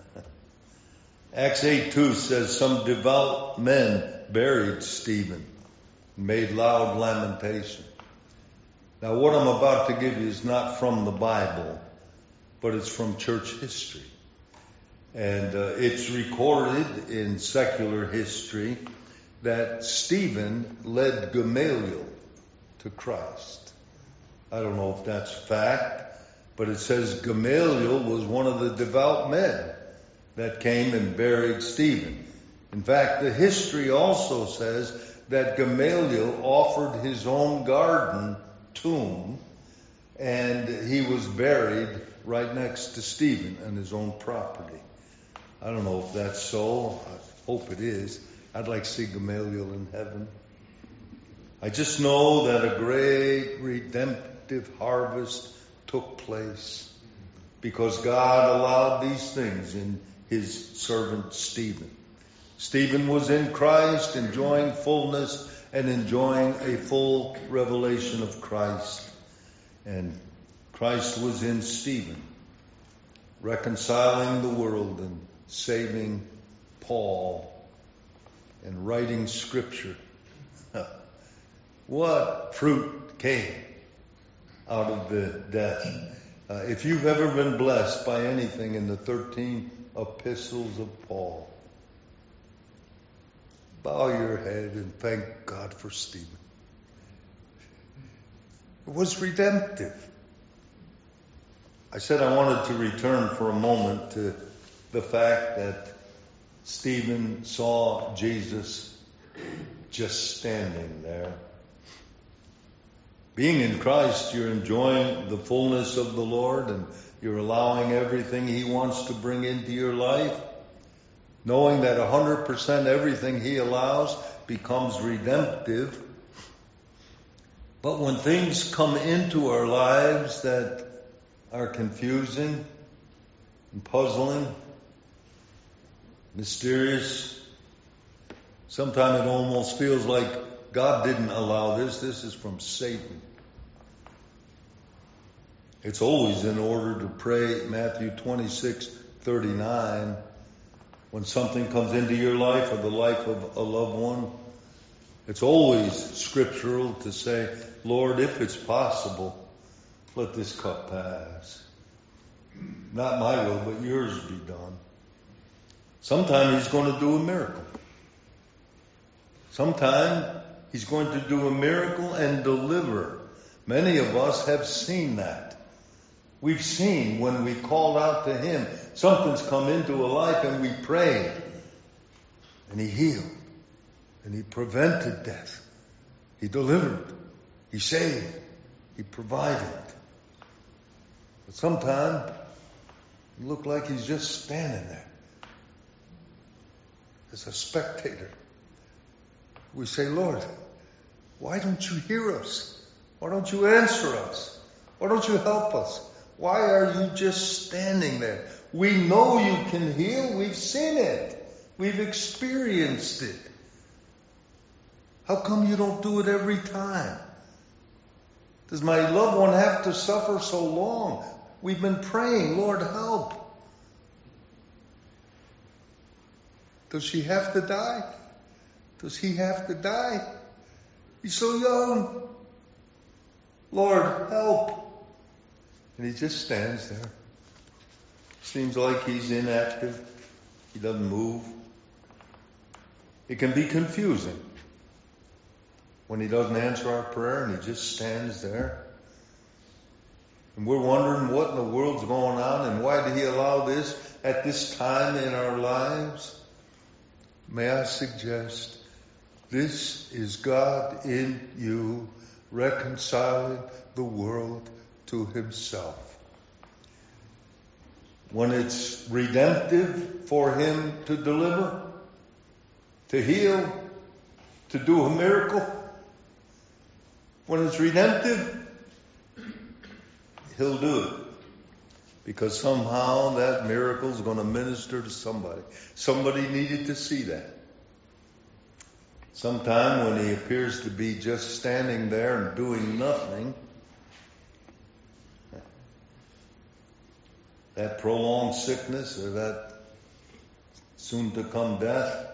Acts eight two says, "Some devout men buried Stephen and made loud lamentation." Now what I'm about to give you is not from the Bible, but it's from church history. And uh, it's recorded in secular history that Stephen led Gamaliel to Christ. I don't know if that's fact, but it says Gamaliel was one of the devout men that came and buried Stephen. In fact, the history also says that Gamaliel offered his own garden tomb, and he was buried right next to Stephen on his own property. I don't know if that's so. I hope it is. I'd like to see Gamaliel in heaven. I just know that a great redemptive harvest took place because God allowed these things in his servant Stephen. Stephen was in Christ, enjoying fullness and enjoying a full revelation of Christ. And Christ was in Stephen, reconciling the world and saving Paul and writing Scripture. What fruit came out of the death? Uh, if you've ever been blessed by anything in the thirteen epistles of Paul, bow your head and thank God for Stephen. It was redemptive. I said I wanted to return for a moment to the fact that Stephen saw Jesus just standing there. Being in Christ, you're enjoying the fullness of the Lord and you're allowing everything He wants to bring into your life, knowing that one hundred percent everything He allows becomes redemptive. But when things come into our lives that are confusing and puzzling, mysterious, sometimes it almost feels like God didn't allow this. This is from Satan. It's always in order to pray Matthew twenty-six thirty-nine. When something comes into your life or the life of a loved one, it's always scriptural to say, Lord, if it's possible, let this cup pass. Not my will, but yours be done. Sometime he's going to do a miracle. Sometime he's going to do a miracle and deliver. Many of us have seen that. We've seen when we called out to him, something's come into a life and we prayed. And he healed. And he prevented death. He delivered. He saved. He provided. But sometimes it looked like he's just standing there as a spectator. We say, Lord, why don't you hear us? Why don't you answer us? Why don't you help us? Why are you just standing there? We know you can heal. We've seen it. We've experienced it. How come you don't do it every time? Does my loved one have to suffer so long? We've been praying, Lord, help. Does she have to die? Does he have to die? He's so young. Lord, help. And he just stands there. Seems like he's inactive. He doesn't move. It can be confusing when he doesn't answer our prayer and he just stands there. And we're wondering what in the world's going on and why did he allow this at this time in our lives? May I suggest this is God in you reconciling the world to himself. When it's redemptive for him to deliver, to heal, to do a miracle, when it's redemptive, he'll do it. Because somehow that miracle is going to minister to somebody. Somebody needed to see that. Sometime when he appears to be just standing there and doing nothing, that prolonged sickness or that soon-to-come death,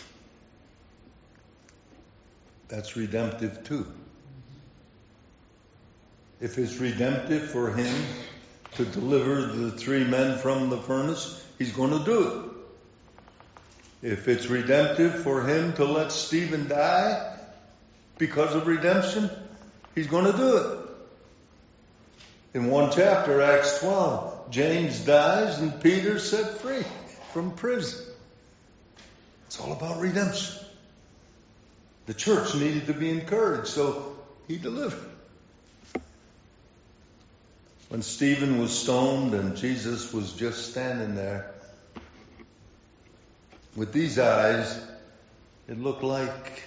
that's redemptive too. If it's redemptive for him to deliver the three men from the furnace, he's going to do it. If it's redemptive for him to let Stephen die because of redemption, he's going to do it. In one chapter, Acts twelve, James dies and Peter's set free from prison. It's all about redemption. The church needed to be encouraged, so he delivered. When Stephen was stoned and Jesus was just standing there, with these eyes, it looked like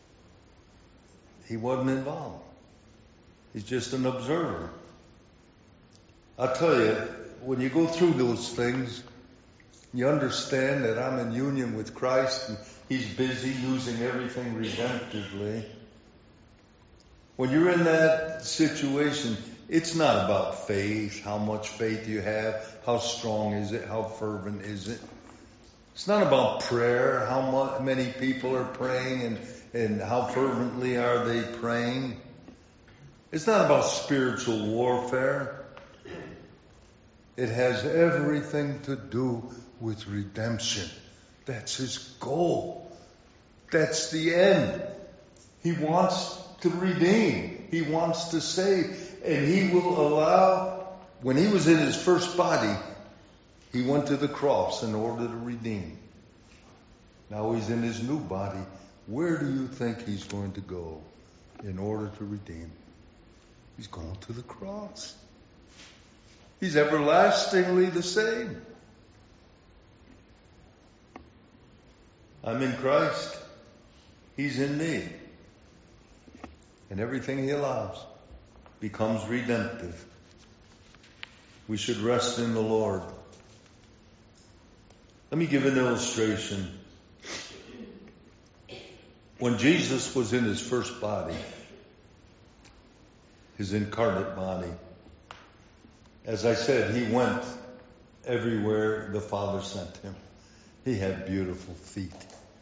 he wasn't involved. He's just an observer. I'll tell you, when you go through those things, you understand that I'm in union with Christ and he's busy using everything redemptively. When you're in that situation, it's not about faith, how much faith you have, how strong is it, how fervent is it. It's not about prayer, how much, many people are praying and, and how fervently are they praying. It's not about spiritual warfare. It has everything to do with redemption. That's his goal. That's the end. He wants to redeem. He wants to save. And he will allow, when he was in his first body, he went to the cross in order to redeem. Now he's in his new body. Where do you think he's going to go in order to redeem? He's going to the cross. He's everlastingly the same. I'm in Christ. He's in me. And everything he allows becomes redemptive. We should rest in the Lord. Let me give an illustration. When Jesus was in his first body, his incarnate body, As I said, he went everywhere the Father sent him. He had beautiful feet.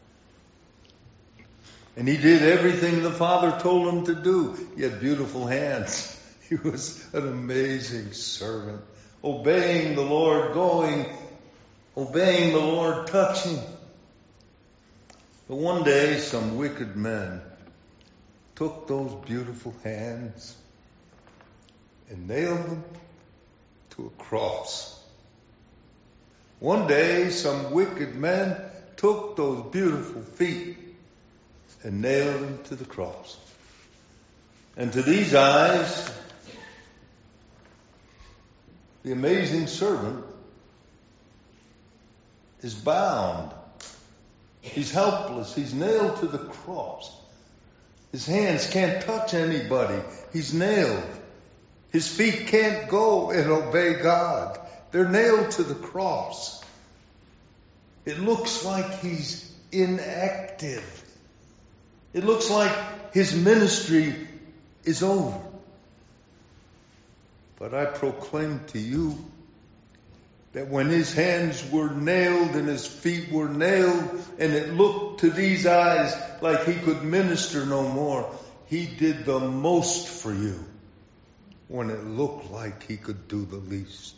And he did everything the Father told him to do. He had beautiful hands. He was an amazing servant. Obeying the Lord, going, obeying the Lord, touching. But one day, some wicked men took those beautiful hands and nailed them to a cross. One day, some wicked men took those beautiful feet and nailed them to the cross. And to these eyes, the amazing servant is bound. He's helpless. He's nailed to the cross. His hands can't touch anybody. He's nailed. His feet can't go and obey God. They're nailed to the cross. It looks like he's inactive. It looks like his ministry is over. But I proclaim to you that when his hands were nailed and his feet were nailed and it looked to these eyes like he could minister no more, he did the most for you when it looked like he could do the least.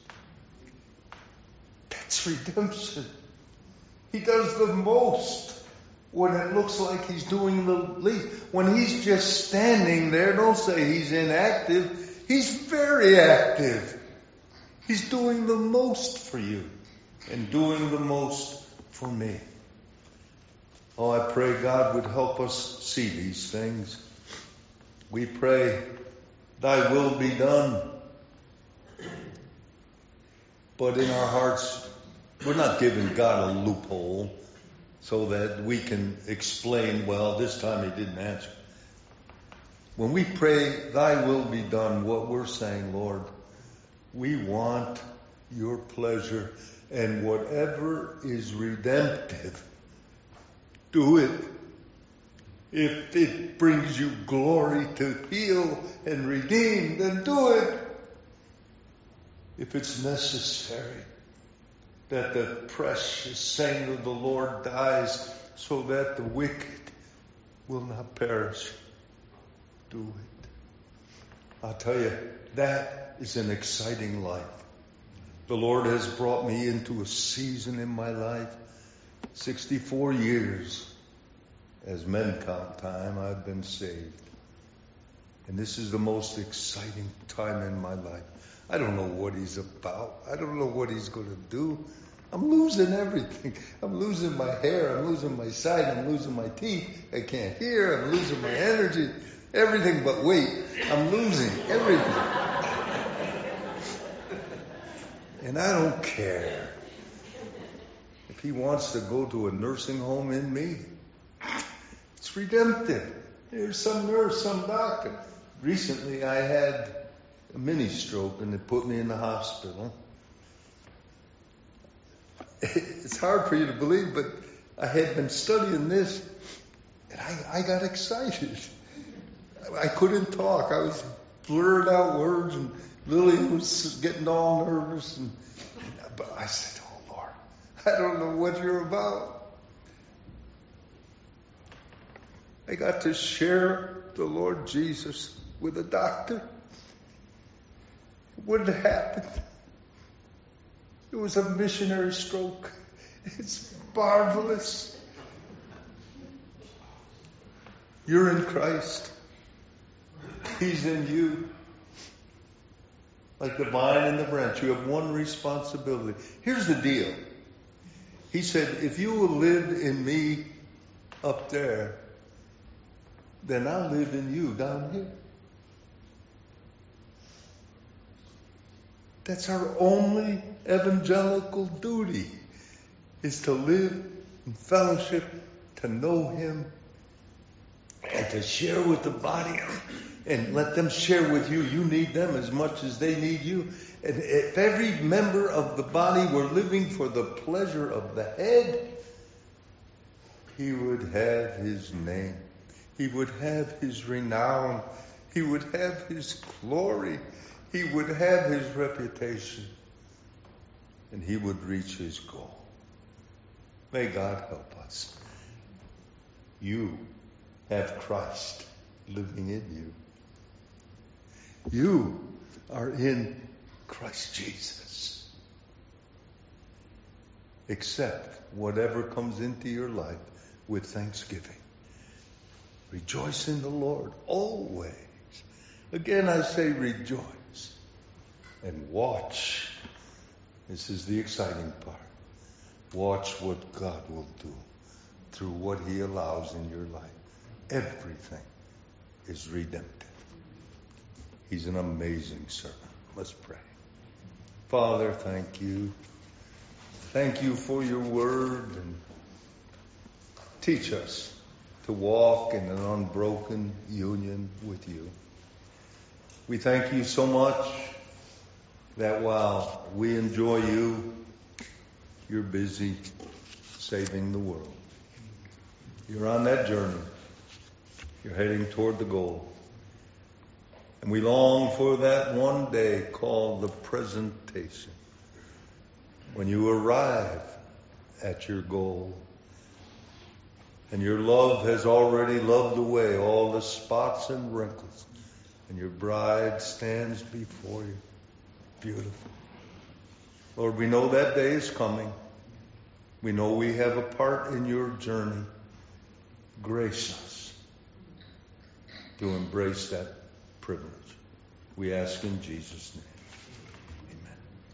That's redemption. He does the most when it looks like he's doing the least. When he's just standing there, don't say he's inactive. He's very active. He's doing the most for you and doing the most for me. Oh, I pray God would help us see these things. We pray, thy will be done. But in our hearts, we're not giving God a loophole so that we can explain, well, this time he didn't answer. When we pray, thy will be done, what we're saying, Lord, we want your pleasure, and whatever is redemptive, do it. If it brings you glory to heal and redeem, then do it. If it's necessary that the precious saint of the Lord dies so that the wicked will not perish, do it. I'll tell you, that is an exciting life. The Lord has brought me into a season in my life, sixty-four years, as men count time, I've been saved. And this is the most exciting time in my life. I don't know what he's about. I don't know what he's going to do. I'm losing everything. I'm losing my hair. I'm losing my sight. I'm losing my teeth. I can't hear. I'm losing my energy. Everything but weight. I'm losing everything. And I don't care. If he wants to go to a nursing home in me, it's redemptive. There's some nurse, some doctor. Recently I had a mini stroke and they put me in the hospital. It's hard for you to believe, but I had been studying this and I, I got excited. I couldn't talk. I was blurred out words and Lily was getting all nervous. And, and, but I said, oh Lord, I don't know what you're about. I got to share the Lord Jesus with a doctor. It wouldn't have happened. It was a missionary stroke. It's marvelous. You're in Christ. He's in you. Like the vine and the branch, you have one responsibility. Here's the deal. He said, if you will live in me up there, then I'll live in you down here. That's our only evangelical duty, is to live in fellowship, to know him, and to share with the body, and let them share with you. You need them as much as they need you. And if every member of the body were living for the pleasure of the head, he would have his name. He would have his renown. He would have his glory. he would have his reputation, and he would reach his goal. May God help us. You have Christ living in you. You are in Christ Jesus. Accept whatever comes into your life with thanksgiving. Rejoice in the Lord always. Again, I say rejoice. And watch. This is the exciting part. Watch what God will do through what he allows in your life. Everything is redemptive. He's an amazing servant. Let's pray. Father, thank you. Thank you for your word, and teach us to walk in an unbroken union with you. We thank you so much that while we enjoy you, you're busy saving the world. You're on that journey. You're heading toward the goal. And we long for that one day called the presentation, when you arrive at your goal and your love has already loved away all the spots and wrinkles, and your bride stands before you. Beautiful. Lord, we know that day is coming. We know we have a part in your journey. Grace us to embrace that privilege. We ask in Jesus' name.